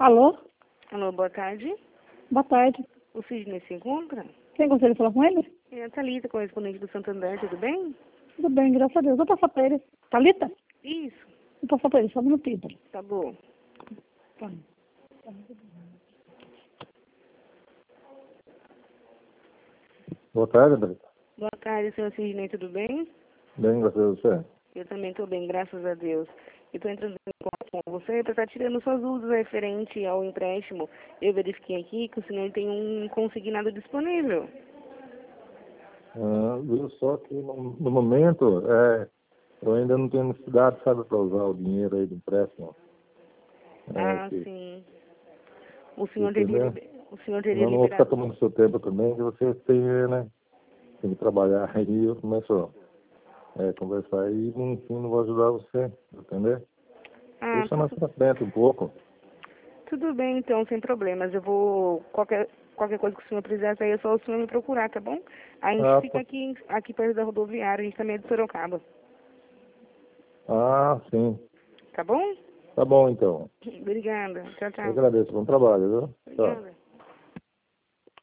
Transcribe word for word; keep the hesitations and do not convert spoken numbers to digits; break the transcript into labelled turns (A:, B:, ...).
A: Alô?
B: Alô, boa tarde.
A: Boa tarde.
B: O Sidney se encontra?
A: Quem gostaria de falar com ele?
B: É a Thalita, correspondente do Santander, tudo bem?
A: Tudo bem, graças a Deus. Vou passar pra ele. Thalita?
B: Isso,
A: Vou passar pra ele, só um minutinho. Tá?
B: tá bom.
A: Tá.
C: Boa tarde, Thalita.
B: Boa tarde, senhor Sidney, tudo bem?
C: Bem, graças a você.
B: Eu também estou bem, graças a Deus. Eu estou entrando em contato com você para estar tirando suas dúvidas referente ao empréstimo. Eu verifiquei aqui que o senhor tem um consignado disponível.
C: Ah, viu só que no, no momento é, eu ainda não tenho necessidade, sabe, para usar o dinheiro aí do empréstimo. É,
B: Ah,
C: que,
B: sim. O senhor teria,
C: entendeu?
B: liber- o senhor teria
C: Senão eu não vou ficar
B: liberado.
C: tomando seu tempo também, que você tem, né, tem que trabalhar aí, eu começo a é, conversar aí e, enfim, não vou ajudar você, entendeu?
B: Ah,
C: Deixa mais
B: tudo,
C: pra frente um pouco.
B: tudo bem, então, sem problemas. Eu vou. Qualquer, qualquer coisa que o senhor precisar, aí é só o senhor me procurar, tá bom? A gente
C: Ah,
B: fica
C: tá.
B: aqui, aqui perto da rodoviária, a gente também é de Sorocaba.
C: Ah, sim.
B: Tá bom?
C: Tá bom, então.
B: Obrigada. Tchau,
C: Eu
B: tchau.
C: agradeço. Bom trabalho, viu? Tchau.
B: Obrigada.